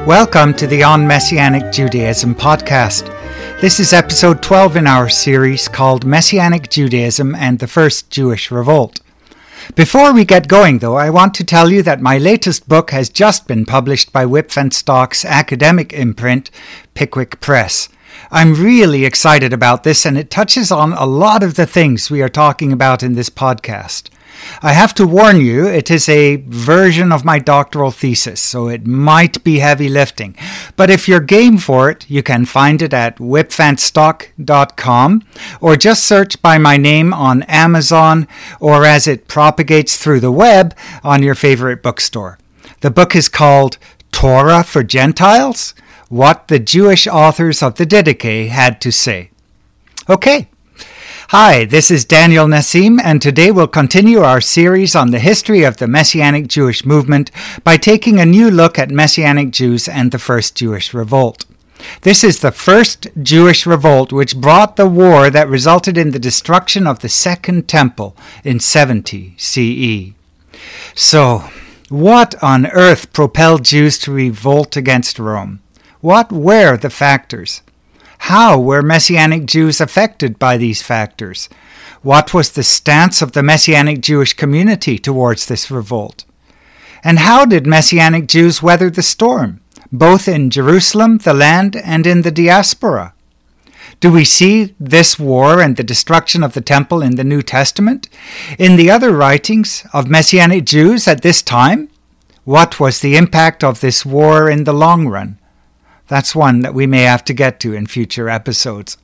Welcome to the On Messianic Judaism podcast. This is episode 12 in our series called Messianic Judaism and the First Jewish Revolt. Before we get going, though, I want to tell you that my latest book has just been published by Wipf & Stock's academic imprint, Pickwick Press. I'm really excited about this, and it touches on a lot of the things we are talking about in this podcast. I have to warn you, it is a version of my doctoral thesis, so it might be heavy lifting. But if you're game for it, you can find it at wipfandstock.com, or just search by my name on Amazon, or as it propagates through the web, on your favorite bookstore. The book is called Torah for Gentiles: What the Jewish Authors of the Didache Had to Say. Okay. Hi, this is Daniel Nassim, and today we'll continue our series on the history of the Messianic Jewish movement by taking a new look at Messianic Jews and the First Jewish Revolt. This is the first Jewish revolt which brought the war that resulted in the destruction of the Second Temple in 70 CE. So, what on earth propelled Jews to revolt against Rome? What were the factors? How were Messianic Jews affected by these factors? What was the stance of the Messianic Jewish community towards this revolt? And how did Messianic Jews weather the storm, both in Jerusalem, the land, and in the diaspora? Do we see this war and the destruction of the temple in the New Testament? In the other writings of Messianic Jews at this time? What was the impact of this war in the long run? That's one that we may have to get to in future episodes.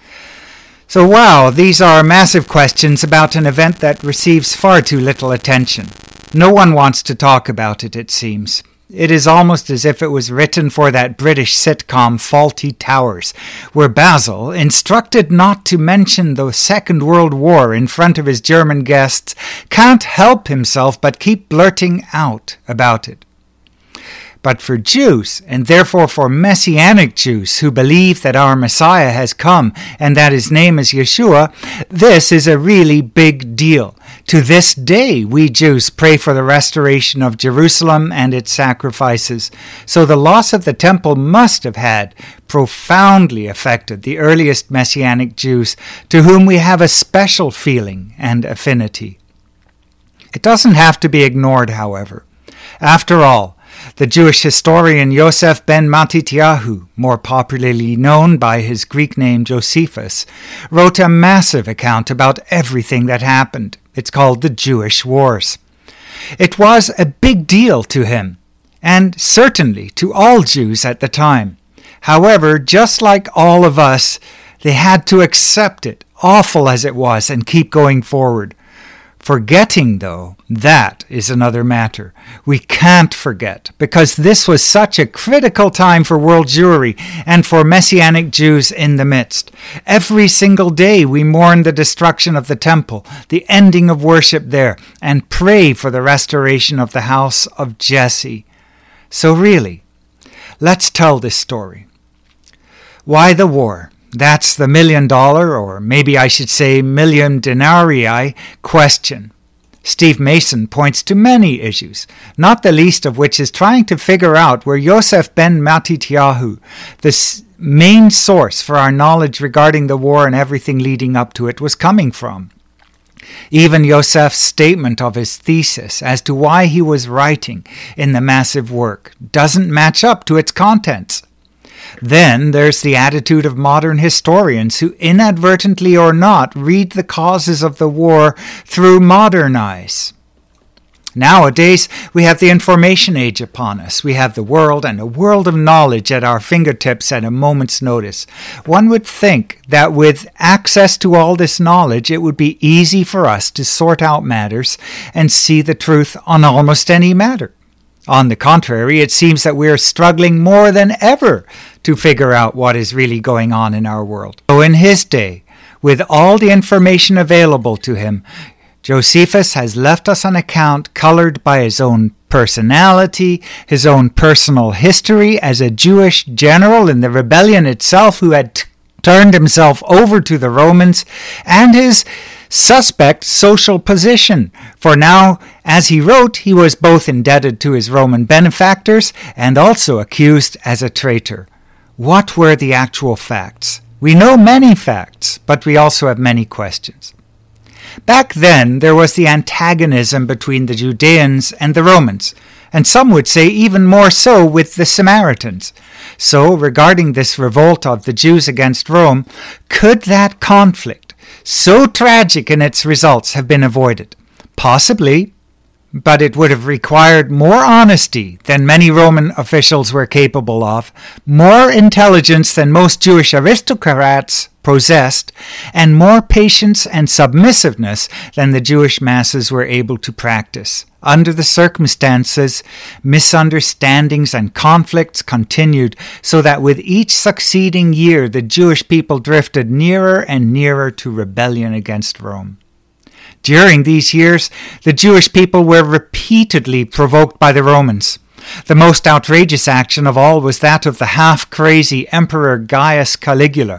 So wow, these are massive questions about an event that receives far too little attention. No one wants to talk about it, it seems. It is almost as if it was written for that British sitcom Fawlty Towers, where Basil, instructed not to mention the Second World War in front of his German guests, can't help himself but keep blurting out about it. But for Jews, and therefore for Messianic Jews who believe that our Messiah has come and that his name is Yeshua, this is a really big deal. To this day, we Jews pray for the restoration of Jerusalem and its sacrifices. So the loss of the temple must have had profoundly affected the earliest Messianic Jews, to whom we have a special feeling and affinity. It doesn't have to be ignored, however. After all, the Jewish historian Yosef ben Matityahu, more popularly known by his Greek name Josephus, wrote a massive account about everything that happened. It's called the Jewish Wars. It was a big deal to him, and certainly to all Jews at the time. However, just like all of us, they had to accept it, awful as it was, and keep going forward. Forgetting, though, that is another matter. We can't forget, because this was such a critical time for world Jewry and for Messianic Jews in the midst. Every single day we mourn the destruction of the temple, the ending of worship there, and pray for the restoration of the house of Jesse. So really, let's tell this story. Why the war? That's the $1 million, or maybe I should say million denarii, question. Steve Mason points to many issues, not the least of which is trying to figure out where Yosef ben Matityahu, the main source for our knowledge regarding the war and everything leading up to it, was coming from. Even Yosef's statement of his thesis as to why he was writing in the massive work doesn't match up to its contents. Then there's the attitude of modern historians who, inadvertently or not, read the causes of the war through modern eyes. Nowadays, we have the information age upon us. We have the world and a world of knowledge at our fingertips at a moment's notice. One would think that with access to all this knowledge, it would be easy for us to sort out matters and see the truth on almost any matter. On the contrary, it seems that we are struggling more than ever to figure out what is really going on in our world. So in his day, with all the information available to him, Josephus has left us an account colored by his own personality, his own personal history as a Jewish general in the rebellion itself who had turned himself over to the Romans, and his suspect social position, for now, as he wrote, he was both indebted to his Roman benefactors and also accused as a traitor. What were the actual facts? We know many facts, but we also have many questions. Back then, there was the antagonism between the Judeans and the Romans, and some would say even more so with the Samaritans. So, regarding this revolt of the Jews against Rome, could that conflict, so tragic in its results, have been avoided? Possibly, but it would have required more honesty than many Roman officials were capable of, more intelligence than most Jewish aristocrats possessed, and more patience and submissiveness than the Jewish masses were able to practice. Under the circumstances, misunderstandings and conflicts continued, so that with each succeeding year the Jewish people drifted nearer and nearer to rebellion against Rome. During these years, the Jewish people were repeatedly provoked by the Romans. The most outrageous action of all was that of the half-crazy Emperor Gaius Caligula.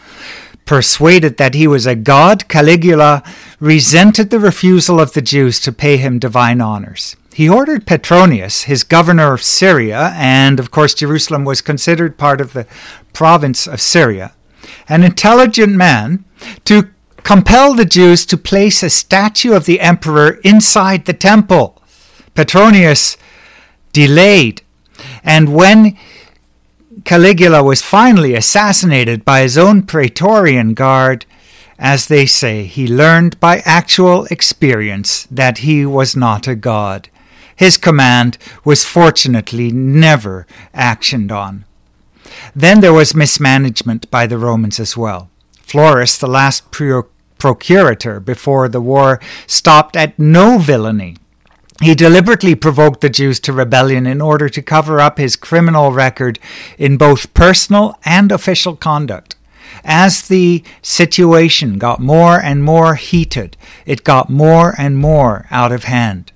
Persuaded that he was a god, Caligula resented the refusal of the Jews to pay him divine honors. He ordered Petronius, his governor of Syria, and of course Jerusalem was considered part of the province of Syria, an intelligent man, to compel the Jews to place a statue of the emperor inside the temple. Petronius delayed, and when Caligula was finally assassinated by his own Praetorian Guard, as they say, he learned by actual experience that he was not a god. His command was fortunately never actioned on. Then there was mismanagement by the Romans as well. Florus, the last procurator before the war, stopped at no villainy. He deliberately provoked the Jews to rebellion in order to cover up his criminal record in both personal and official conduct. As the situation got more and more heated, it got more and more out of hand.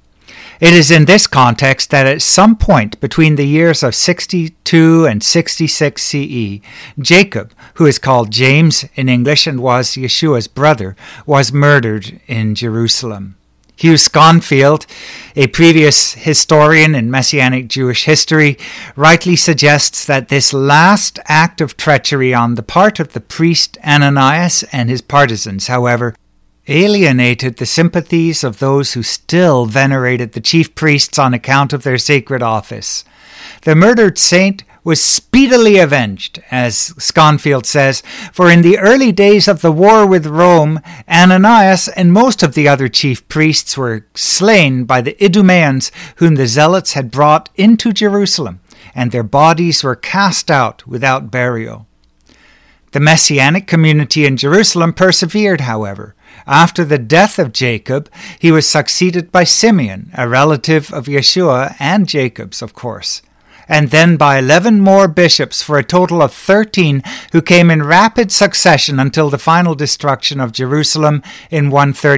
It is in this context that at some point between the years of 62 and 66 CE, Jacob, who is called James in English and was Yeshua's brother, was murdered in Jerusalem. Hugh Schonfield, a previous historian in Messianic Jewish history, rightly suggests that this last act of treachery on the part of the priest Ananias and his partisans, however, alienated the sympathies of those who still venerated the chief priests on account of their sacred office. The murdered saint was speedily avenged, as Schonfield says, for in the early days of the war with Rome, Ananias and most of the other chief priests were slain by the Idumeans, whom the Zealots had brought into Jerusalem, and their bodies were cast out without burial. The Messianic community in Jerusalem persevered, however. After the death of Jacob, he was succeeded by Simeon, a relative of Yeshua and Jacob's, of course, and then by 11 more bishops for a total of 13 who came in rapid succession until the final destruction of Jerusalem in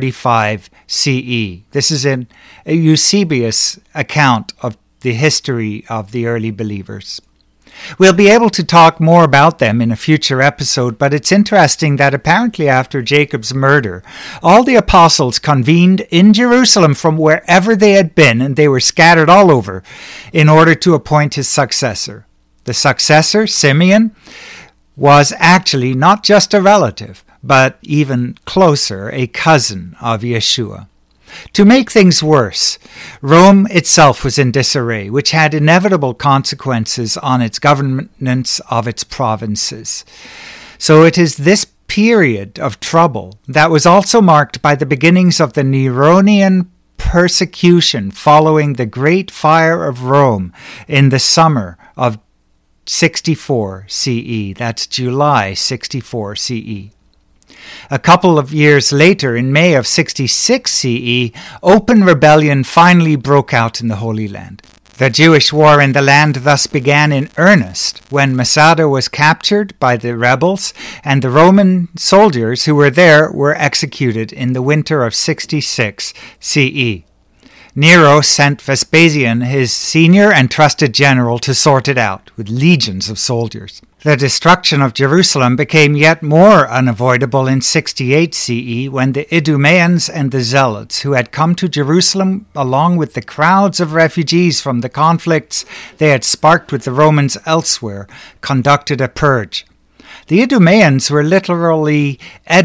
135 CE. This is in Eusebius' account of the history of the early believers. We'll be able to talk more about them in a future episode, but it's interesting that apparently after Jacob's murder, all the apostles convened in Jerusalem from wherever they had been, and they were scattered all over, in order to appoint his successor. The successor, Simeon, was actually not just a relative, but even closer, a cousin of Yeshua. To make things worse, Rome itself was in disarray, which had inevitable consequences on its governance of its provinces. So it is this period of trouble that was also marked by the beginnings of the Neronian persecution following the Great Fire of Rome in the summer of 64 CE. That's July 64 CE. A couple of years later, in May of 66 CE, open rebellion finally broke out in the Holy Land. The Jewish war in the land thus began in earnest when Masada was captured by the rebels, and the Roman soldiers who were there were executed in the winter of 66 CE. Nero sent Vespasian, his senior and trusted general, to sort it out, with legions of soldiers. The destruction of Jerusalem became yet more unavoidable in 68 CE when the Idumeans and the Zealots, who had come to Jerusalem along with the crowds of refugees from the conflicts they had sparked with the Romans elsewhere, conducted a purge. The Idumeans were literally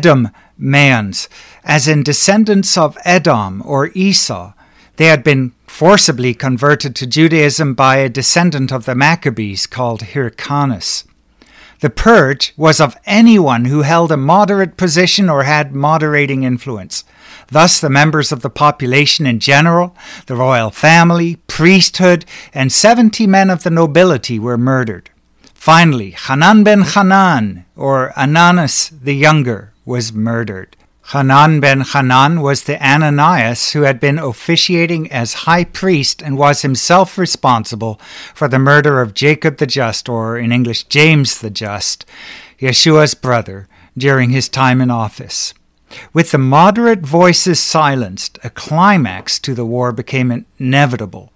Edomeans, as in descendants of Edom or Esau. They had been forcibly converted to Judaism by a descendant of the Maccabees called Hyrcanus. The purge was of anyone who held a moderate position or had moderating influence. Thus, the members of the population in general, the royal family, priesthood, and 70 men of the nobility were murdered. Finally, Hanan ben Hanan, or Ananus the Younger, was murdered. Hanan ben Hanan was the Ananias who had been officiating as high priest and was himself responsible for the murder of Jacob the Just, or in English James the Just, Yeshua's brother, during his time in office. With the moderate voices silenced, a climax to the war became inevitable.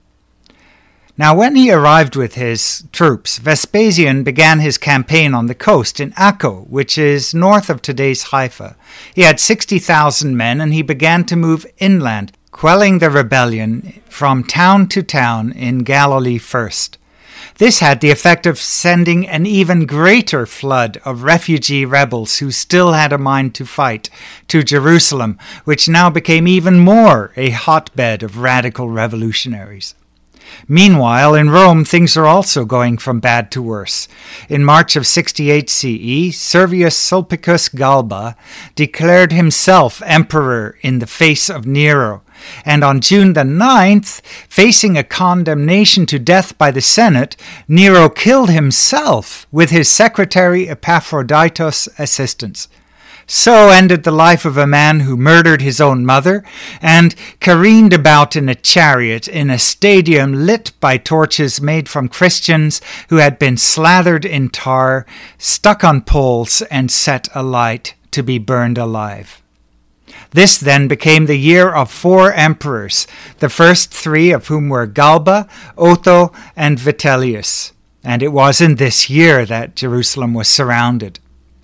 Now, when he arrived with his troops, Vespasian began his campaign on the coast in Akko, which is north of today's Haifa. He had 60,000 men, and he began to move inland, quelling the rebellion from town to town in Galilee first. This had the effect of sending an even greater flood of refugee rebels who still had a mind to fight to Jerusalem, which now became even more a hotbed of radical revolutionaries. Meanwhile, in Rome, things are also going from bad to worse. In March of 68 CE, Servius Sulpicius Galba declared himself emperor in the face of Nero, and on June the 9th, facing a condemnation to death by the Senate, Nero killed himself with his secretary Epaphroditus' assistance. So ended the life of a man who murdered his own mother and careened about in a chariot in a stadium lit by torches made from Christians who had been slathered in tar, stuck on poles, and set alight to be burned alive. This then became the year of 4 emperors, the first 3 of whom were Galba, Otho, and Vitellius. And it was in this year that Jerusalem was surrounded.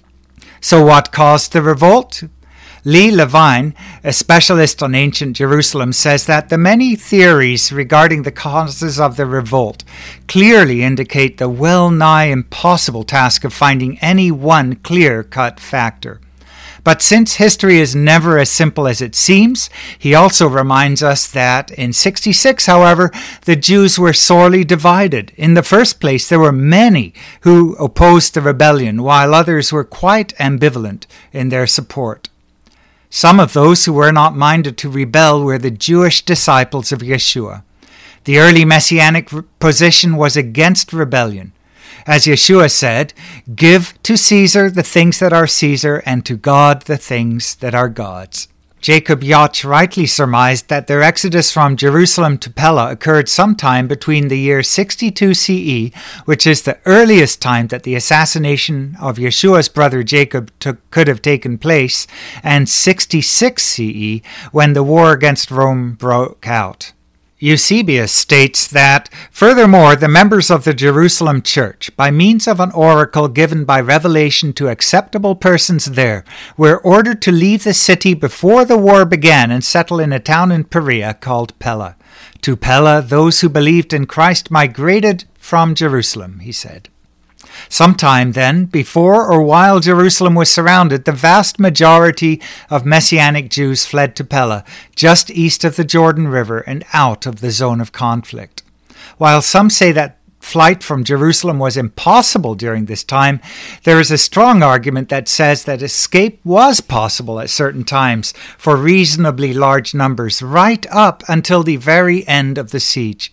So what caused the revolt? Lee Levine, a specialist on ancient Jerusalem, says that the many theories regarding the causes of the revolt clearly indicate the well-nigh impossible task of finding any one clear-cut factor. But since history is never as simple as it seems, he also reminds us that in 66, however, the Jews were sorely divided. In the first place, there were many who opposed the rebellion, while others were quite ambivalent in their support. Some of those who were not minded to rebel were the Jewish disciples of Yeshua. The early messianic position was against rebellion. As Yeshua said, "Give to Caesar the things that are Caesar, and to God the things that are God's." Jacob Yach rightly surmised that their exodus from Jerusalem to Pella occurred sometime between the year 62 CE, which is the earliest time that the assassination of Yeshua's brother Jacob could have taken place, and 66 CE, when the war against Rome broke out. Eusebius states that, furthermore, the members of the Jerusalem church, by means of an oracle given by revelation to acceptable persons there, were ordered to leave the city before the war began and settle in a town in Perea called Pella. To Pella, those who believed in Christ migrated from Jerusalem, he said. Sometime then, before or while Jerusalem was surrounded, the vast majority of Messianic Jews fled to Pella, just east of the Jordan River and out of the zone of conflict. While some say that flight from Jerusalem was impossible during this time, there is a strong argument that says that escape was possible at certain times for reasonably large numbers, right up until the very end of the siege.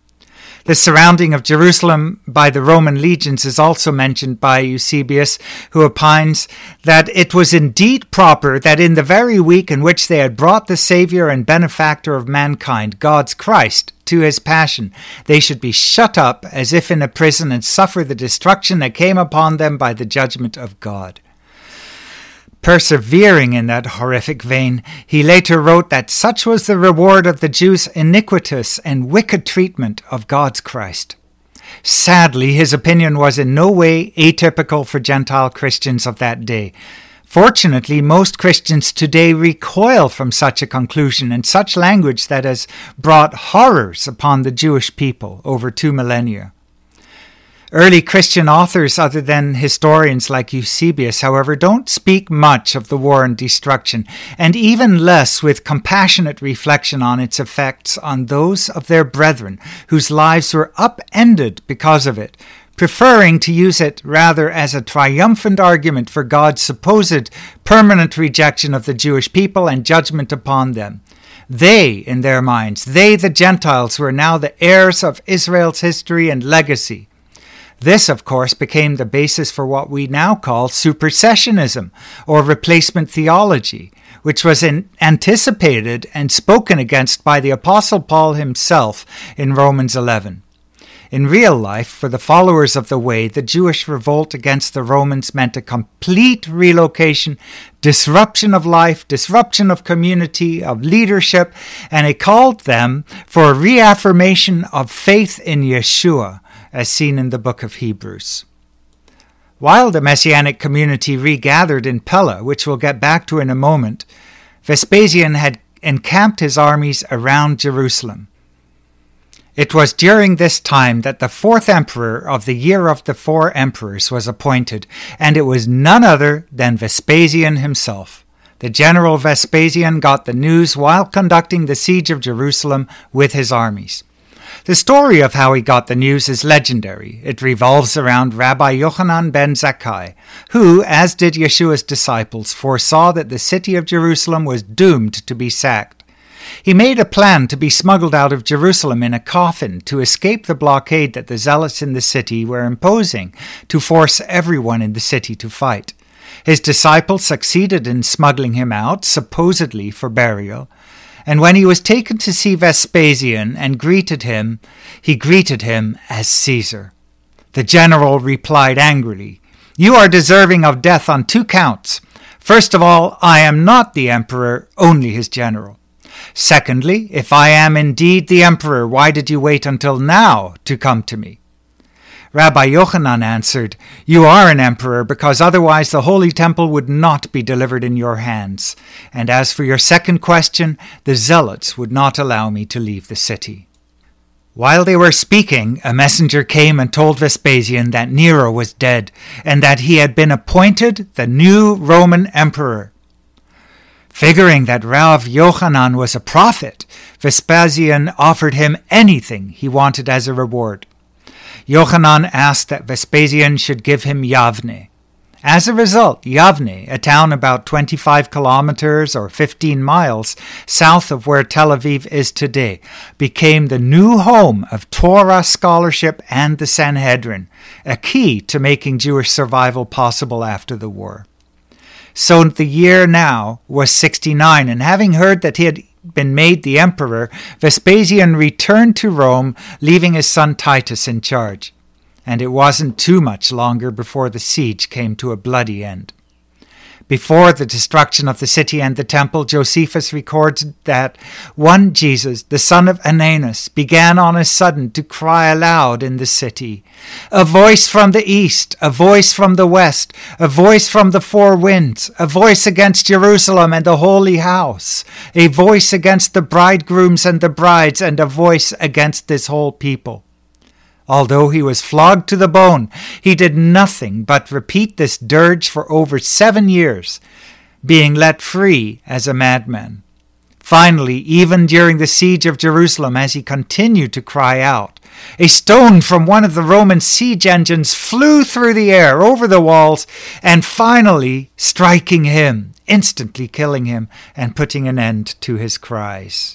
The surrounding of Jerusalem by the Roman legions is also mentioned by Eusebius, who opines that it was indeed proper that in the very week in which they had brought the Saviour and benefactor of mankind, God's Christ, to his passion, they should be shut up as if in a prison and suffer the destruction that came upon them by the judgment of God. Persevering in that horrific vein, he later wrote that such was the reward of the Jews' iniquitous and wicked treatment of God's Christ. Sadly, his opinion was in no way atypical for Gentile Christians of that day. Fortunately, most Christians today recoil from such a conclusion and such language that has brought horrors upon the Jewish people over 2 millennia. Early Christian authors other than historians like Eusebius, however, don't speak much of the war and destruction, and even less with compassionate reflection on its effects on those of their brethren whose lives were upended because of it, preferring to use it rather as a triumphant argument for God's supposed permanent rejection of the Jewish people and judgment upon them. They, in their minds, they, the Gentiles, were now the heirs of Israel's history and legacy. This, of course, became the basis for what we now call supersessionism, or replacement theology, which was anticipated and spoken against by the Apostle Paul himself in Romans 11. In real life, for the followers of the Way, the Jewish revolt against the Romans meant a complete relocation, disruption of life, disruption of community, of leadership, and it called them for a reaffirmation of faith in Yeshua, as seen in the book of Hebrews. While the Messianic community regathered in Pella, which we'll get back to in a moment, Vespasian had encamped his armies around Jerusalem. It was during this time that the fourth emperor of the year of the 4 emperors was appointed, and it was none other than Vespasian himself. The general Vespasian got the news while conducting the siege of Jerusalem with his armies. The story of how he got the news is legendary. It revolves around Rabbi Yochanan ben Zakkai, who, as did Yeshua's disciples, foresaw that the city of Jerusalem was doomed to be sacked. He made a plan to be smuggled out of Jerusalem in a coffin to escape the blockade that the zealots in the city were imposing to force everyone in the city to fight. His disciples succeeded in smuggling him out, supposedly for burial. And when he was taken to see Vespasian and greeted him, he greeted him as Caesar. The general replied angrily, "You are deserving of death on 2 counts. First of all, I am not the emperor, only his general. Secondly, if I am indeed the emperor, why did you wait until now to come to me?" Rabbi Yochanan answered, "You are an emperor, because otherwise the holy temple would not be delivered in your hands. And as for your second question, the zealots would not allow me to leave the city." While they were speaking, a messenger came and told Vespasian that Nero was dead, and that he had been appointed the new Roman emperor. Figuring that Rav Yochanan was a prophet, Vespasian offered him anything he wanted as a reward. Yochanan asked that Vespasian should give him Yavne. As a result, Yavne, a town about 25 kilometers or 15 miles south of where Tel Aviv is today, became the new home of Torah scholarship and the Sanhedrin, a key to making Jewish survival possible after the war. So the year now was 69, and having heard that he had been made the emperor, Vespasian returned to Rome, leaving his son Titus in charge. And it wasn't too much longer before the siege came to a bloody end. Before the destruction of the city and the temple, Josephus records that one Jesus, the son of Ananus, began on a sudden to cry aloud in the city, "A voice from the east, a voice from the west, a voice from the 4 winds, a voice against Jerusalem and the holy house, a voice against the bridegrooms and the brides, and a voice against this whole people." Although he was flogged to the bone, he did nothing but repeat this dirge for over 7 years, being let free as a madman. Finally, even during the siege of Jerusalem, as he continued to cry out, a stone from one of the Roman siege engines flew through the air over the walls and finally striking him, instantly killing him and putting an end to his cries.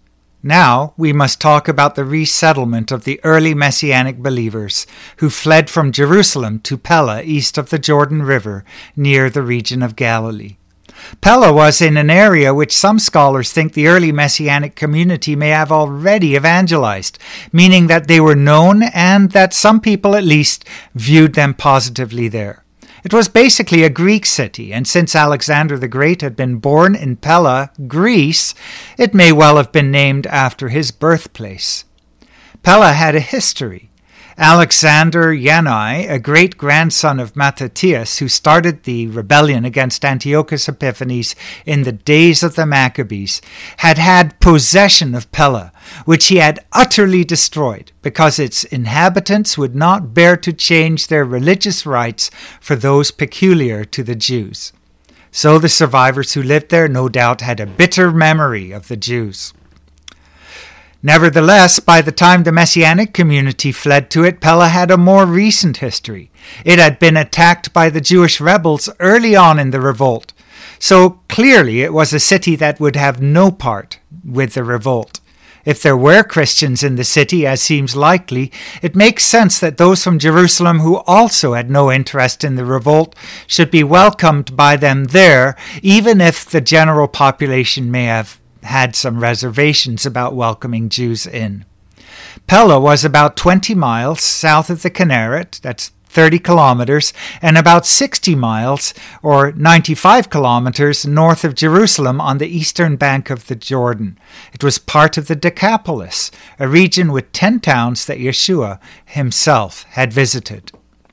Now we must talk about the resettlement of the early Messianic believers who fled from Jerusalem to Pella east of the Jordan River near the region of Galilee. Pella was in an area which some scholars think the early Messianic community may have already evangelized, meaning that they were known and that some people at least viewed them positively there. It was basically a Greek city, and since Alexander the Great had been born in Pella, Greece, it may well have been named after his birthplace. Pella had a history. Alexander Yanai, a great-grandson of Mattathias, who started the rebellion against Antiochus Epiphanes in the days of the Maccabees, had possession of Pella, which he had utterly destroyed, because its inhabitants would not bear to change their religious rites for those peculiar to the Jews. So the survivors who lived there no doubt had a bitter memory of the Jews. Nevertheless, by the time the Messianic community fled to it, Pella had a more recent history. It had been attacked by the Jewish rebels early on in the revolt, so clearly it was a city that would have no part with the revolt. If there were Christians in the city, as seems likely, it makes sense that those from Jerusalem who also had no interest in the revolt should be welcomed by them there, even if the general population may have had some reservations about welcoming Jews in. Pella was about 20 miles south of the Kinneret, that's 30 kilometers, and about 60 miles, or 95 kilometers, north of Jerusalem on the eastern bank of the Jordan. It was part of the Decapolis, a region with 10 towns that Yeshua himself had visited.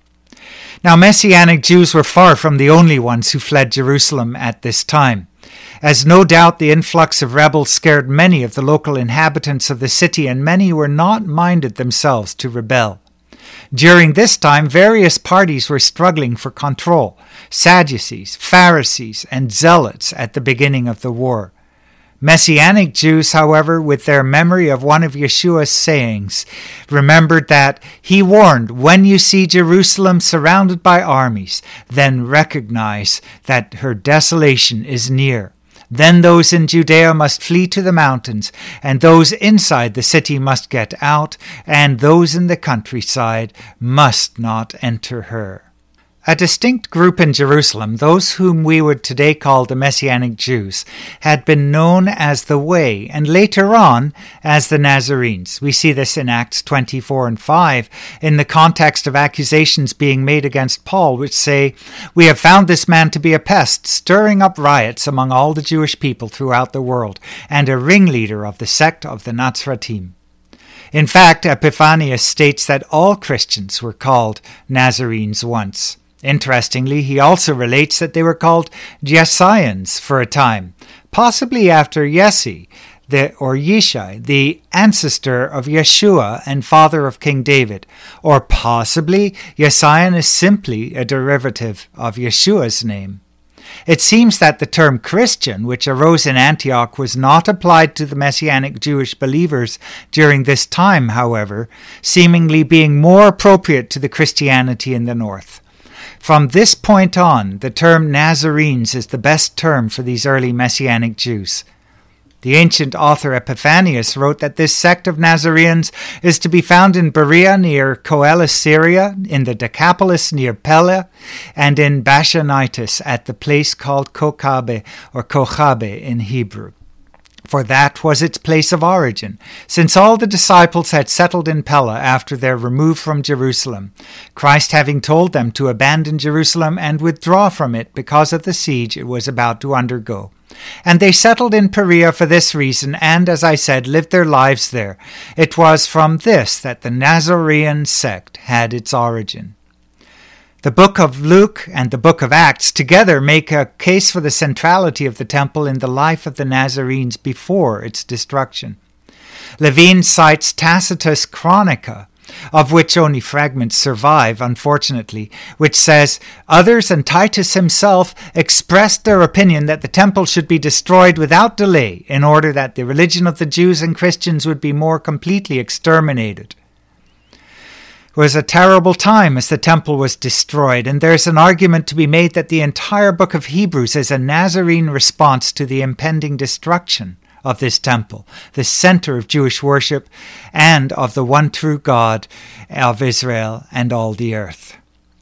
Now, Messianic Jews were far from the only ones who fled Jerusalem at this time, as no doubt the influx of rebels scared many of the local inhabitants of the city, and many were not minded themselves to rebel. During this time, various parties were struggling for control: Sadducees, Pharisees, and Zealots at the beginning of the war. Messianic Jews, however, with their memory of one of Yeshua's sayings, remembered that he warned, "When you see Jerusalem surrounded by armies, then recognize that her desolation is near. Then those in Judea must flee to the mountains, and those inside the city must get out, and those in the countryside must not enter her." A distinct group in Jerusalem, those whom we would today call the Messianic Jews, had been known as the Way, and later on as the Nazarenes. We see this in Acts 24 and 5, in the context of accusations being made against Paul, which say, "We have found this man to be a pest, stirring up riots among all the Jewish people throughout the world, and a ringleader of the sect of the Nazratim." In fact, Epiphanius states that all Christians were called Nazarenes once. Interestingly, he also relates that they were called Jesaians for a time, possibly after Yeshai, the ancestor of Yeshua and father of King David, or possibly Jesaian is simply a derivative of Yeshua's name. It seems that the term Christian, which arose in Antioch, was not applied to the Messianic Jewish believers during this time, however, seemingly being more appropriate to the Christianity in the north. From this point on, the term Nazarenes is the best term for these early Messianic Jews. The ancient author Epiphanius wrote that this sect of Nazareans is to be found in Berea near Coelis, Syria, in the Decapolis near Pella, and in Bashanitis at the place called Kochabe or Kochabe in Hebrew. For that was its place of origin, since all the disciples had settled in Pella after their remove from Jerusalem, Christ having told them to abandon Jerusalem and withdraw from it because of the siege it was about to undergo. And they settled in Perea for this reason, and, as I said, lived their lives there. It was from this that the Nazarene sect had its origin. The book of Luke and the book of Acts together make a case for the centrality of the temple in the life of the Nazarenes before its destruction. Levine cites Tacitus' Chronica, of which only fragments survive, unfortunately, which says, "Others and Titus himself expressed their opinion that the temple should be destroyed without delay in order that the religion of the Jews and Christians would be more completely exterminated." It was a terrible time as the temple was destroyed, and there's an argument to be made that the entire book of Hebrews is a Nazarene response to the impending destruction of this temple, the center of Jewish worship and of the one true God of Israel and all the earth.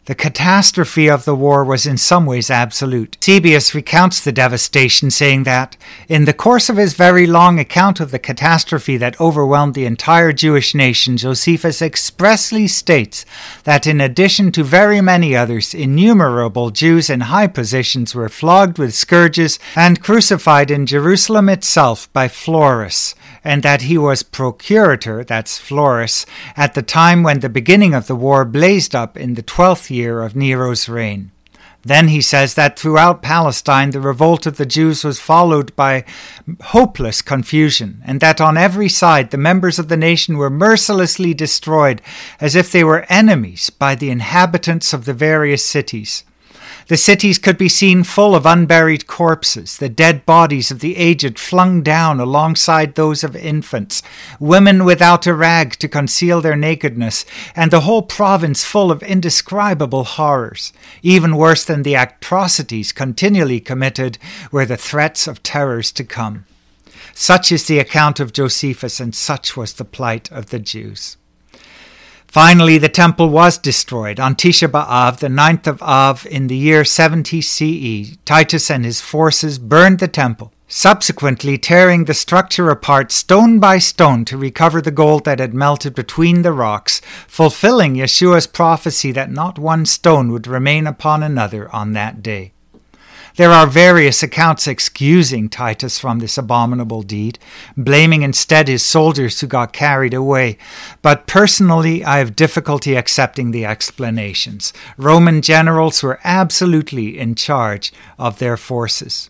The catastrophe of the war was in some ways absolute. Eusebius recounts the devastation, saying that, in the course of his very long account of the catastrophe that overwhelmed the entire Jewish nation, Josephus expressly states that in addition to very many others, innumerable Jews in high positions were flogged with scourges and crucified in Jerusalem itself by Florus, and that he was procurator, that's Florus, at the time when the beginning of the war blazed up in the 12th year of Nero's reign. Then he says that throughout Palestine the revolt of the Jews was followed by hopeless confusion, and that on every side the members of the nation were mercilessly destroyed as if they were enemies by the inhabitants of the various cities. The cities could be seen full of unburied corpses, the dead bodies of the aged flung down alongside those of infants, women without a rag to conceal their nakedness, and the whole province full of indescribable horrors. Even worse than the atrocities continually committed were the threats of terrors to come. Such is the account of Josephus, and such was the plight of the Jews. Finally, the temple was destroyed on Tisha B'Av, the 9th of Av, in the year 70 CE. Titus and his forces burned the temple, subsequently tearing the structure apart stone by stone to recover the gold that had melted between the rocks, fulfilling Yeshua's prophecy that not one stone would remain upon another on that day. There are various accounts excusing Titus from this abominable deed, blaming instead his soldiers who got carried away. But personally, I have difficulty accepting the explanations. Roman generals were absolutely in charge of their forces.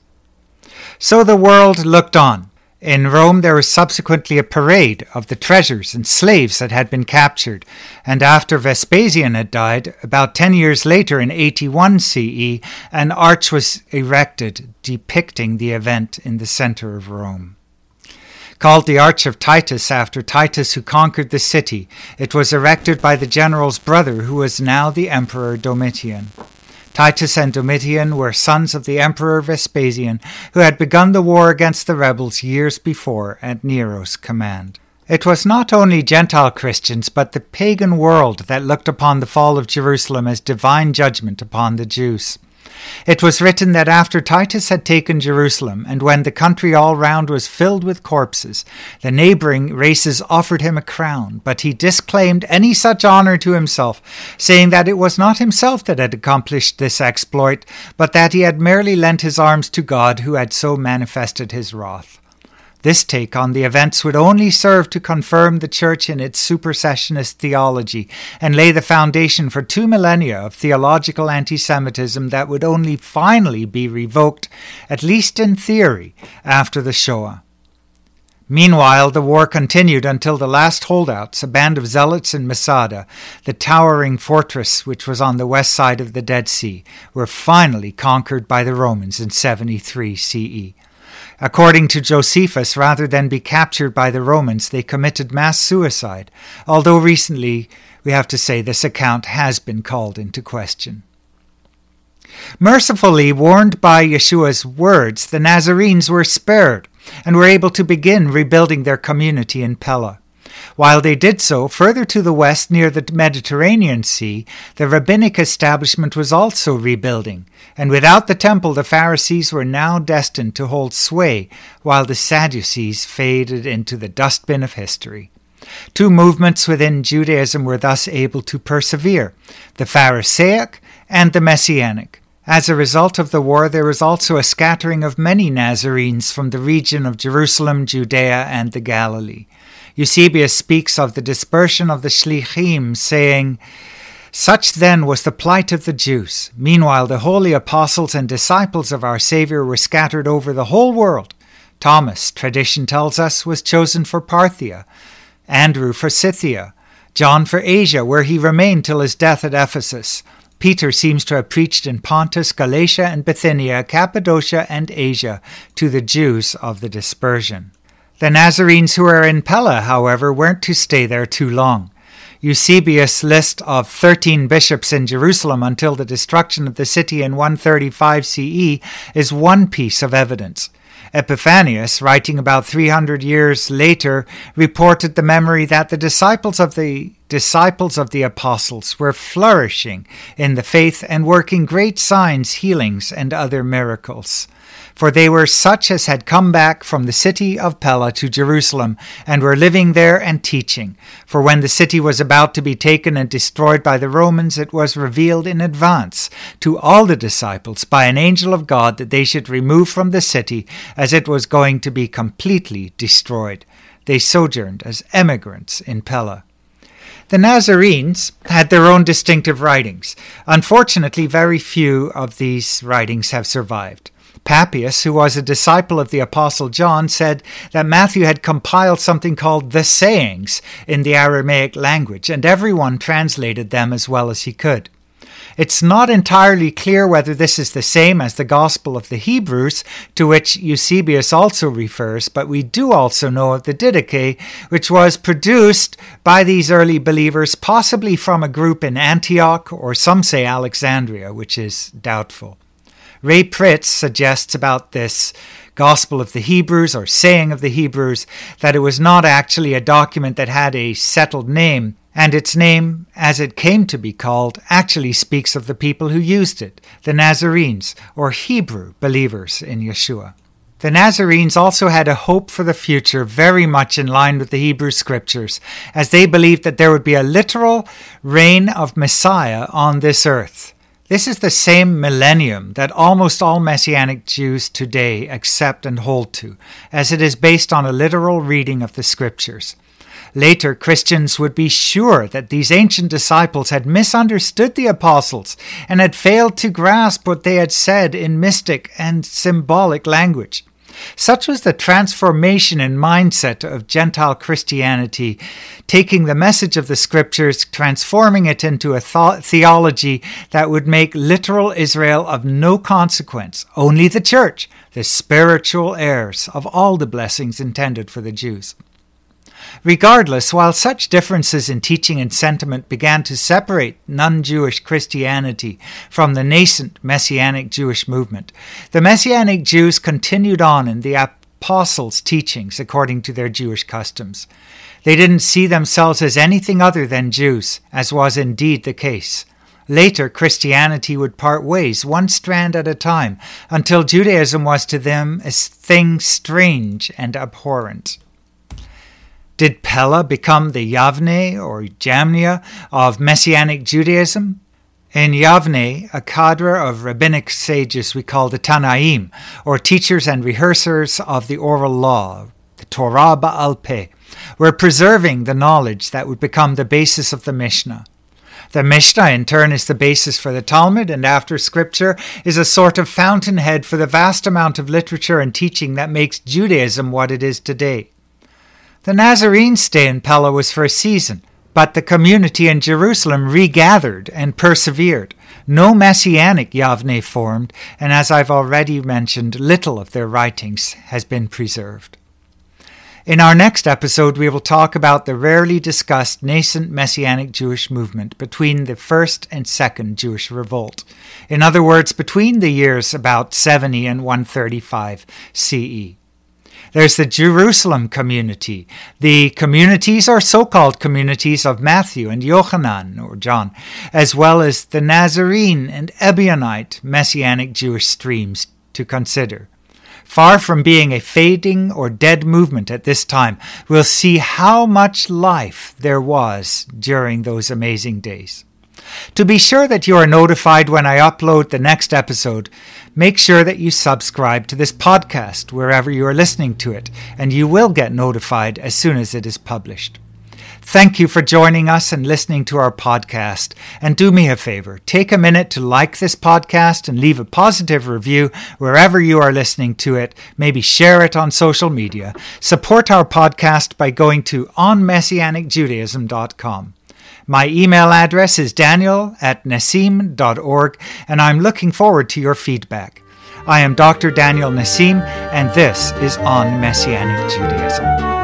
So the world looked on. In Rome there was subsequently a parade of the treasures and slaves that had been captured, and after Vespasian had died, about 10 years later in 81 CE, an arch was erected depicting the event in the center of Rome. Called the Arch of Titus after Titus who conquered the city, it was erected by the general's brother who was now the Emperor Domitian. Titus and Domitian were sons of the Emperor Vespasian, who had begun the war against the rebels years before at Nero's command. It was not only Gentile Christians, but the pagan world that looked upon the fall of Jerusalem as divine judgment upon the Jews. It was written that after Titus had taken Jerusalem, and when the country all round was filled with corpses, the neighboring races offered him a crown, but he disclaimed any such honor to himself, saying that it was not himself that had accomplished this exploit, but that he had merely lent his arms to God, who had so manifested his wrath. This take on the events would only serve to confirm the Church in its supersessionist theology and lay the foundation for 2 millennia of theological anti-Semitism that would only finally be revoked, at least in theory, after the Shoah. Meanwhile, the war continued until the last holdouts, a band of zealots in Masada, the towering fortress which was on the west side of the Dead Sea, were finally conquered by the Romans in 73 CE. According to Josephus, rather than be captured by the Romans, they committed mass suicide, although recently, we have to say, this account has been called into question. Mercifully, warned by Yeshua's words, the Nazarenes were spared and were able to begin rebuilding their community in Pella. While they did so, further to the west near the Mediterranean Sea, the rabbinic establishment was also rebuilding, and without the temple the Pharisees were now destined to hold sway, while the Sadducees faded into the dustbin of history. 2 movements within Judaism were thus able to persevere, the Pharisaic and the Messianic. As a result of the war, there was also a scattering of many Nazarenes from the region of Jerusalem, Judea, and the Galilee. Eusebius speaks of the dispersion of the Shlichim, saying, "Such then was the plight of the Jews. Meanwhile, the holy apostles and disciples of our Saviour were scattered over the whole world. Thomas, tradition tells us, was chosen for Parthia, Andrew for Scythia, John for Asia, where he remained till his death at Ephesus. Peter seems to have preached in Pontus, Galatia, and Bithynia, Cappadocia, and Asia to the Jews of the dispersion." The Nazarenes who were in Pella, however, weren't to stay there too long. Eusebius' list of 13 bishops in Jerusalem until the destruction of the city in 135 CE is one piece of evidence. Epiphanius, writing about 300 years later, reported the memory that the disciples of the apostles were flourishing in the faith and working great signs, healings, and other miracles. For they were such as had come back from the city of Pella to Jerusalem, and were living there and teaching. For when the city was about to be taken and destroyed by the Romans, it was revealed in advance to all the disciples by an angel of God that they should remove from the city, as it was going to be completely destroyed. They sojourned as emigrants in Pella. The Nazarenes had their own distinctive writings. Unfortunately, very few of these writings have survived. Papias, who was a disciple of the Apostle John, said that Matthew had compiled something called the Sayings in the Aramaic language, and everyone translated them as well as he could. It's not entirely clear whether this is the same as the Gospel of the Hebrews, to which Eusebius also refers, but we do also know of the Didache, which was produced by these early believers, possibly from a group in Antioch, or some say Alexandria, which is doubtful. Ray Pritz suggests about this Gospel of the Hebrews, or Saying of the Hebrews, that it was not actually a document that had a settled name, and its name, as it came to be called, actually speaks of the people who used it, the Nazarenes, or Hebrew believers in Yeshua. The Nazarenes also had a hope for the future very much in line with the Hebrew Scriptures, as they believed that there would be a literal reign of Messiah on this earth. This is the same millennium that almost all Messianic Jews today accept and hold to, as it is based on a literal reading of the Scriptures. Later, Christians would be sure that these ancient disciples had misunderstood the apostles and had failed to grasp what they had said in mystic and symbolic language. Such was the transformation in mindset of Gentile Christianity, taking the message of the Scriptures, transforming it into a theology that would make literal Israel of no consequence, only the church, the spiritual heirs of all the blessings intended for the Jews. Regardless, while such differences in teaching and sentiment began to separate non-Jewish Christianity from the nascent Messianic Jewish movement, the Messianic Jews continued on in the apostles' teachings according to their Jewish customs. They didn't see themselves as anything other than Jews, as was indeed the case. Later, Christianity would part ways, one strand at a time, until Judaism was to them a thing strange and abhorrent. Did Pella become the Yavne or Jamnia of Messianic Judaism? In Yavne, a cadre of rabbinic sages we call the Tanaim, or teachers and rehearsers of the oral law, the Torah Ba'al Peh, were preserving the knowledge that would become the basis of the Mishnah. The Mishnah, in turn, is the basis for the Talmud, and after Scripture is a sort of fountainhead for the vast amount of literature and teaching that makes Judaism what it is today. The Nazarenes' stay in Pella was for a season, but the community in Jerusalem regathered and persevered. No Messianic Yavne formed, and as I've already mentioned, little of their writings has been preserved. In our next episode, we will talk about the rarely discussed nascent Messianic Jewish movement between the First and Second Jewish Revolt. In other words, between the years about 70 and 135 CE. There's the Jerusalem community, the communities or so-called communities of Matthew and Yochanan or John, as well as the Nazarene and Ebionite Messianic Jewish streams to consider. Far from being a fading or dead movement at this time, we'll see how much life there was during those amazing days. To be sure that you are notified when I upload the next episode, make sure that you subscribe to this podcast wherever you are listening to it, and you will get notified as soon as it is published. Thank you for joining us and listening to our podcast. And do me a favor, take a minute to like this podcast and leave a positive review wherever you are listening to it. Maybe share it on social media. Support our podcast by going to onmessianicjudaism.com. My email address is daniel@nassim.org, and I'm looking forward to your feedback. I am Dr. Daniel Nassim, and this is On Messianic Judaism.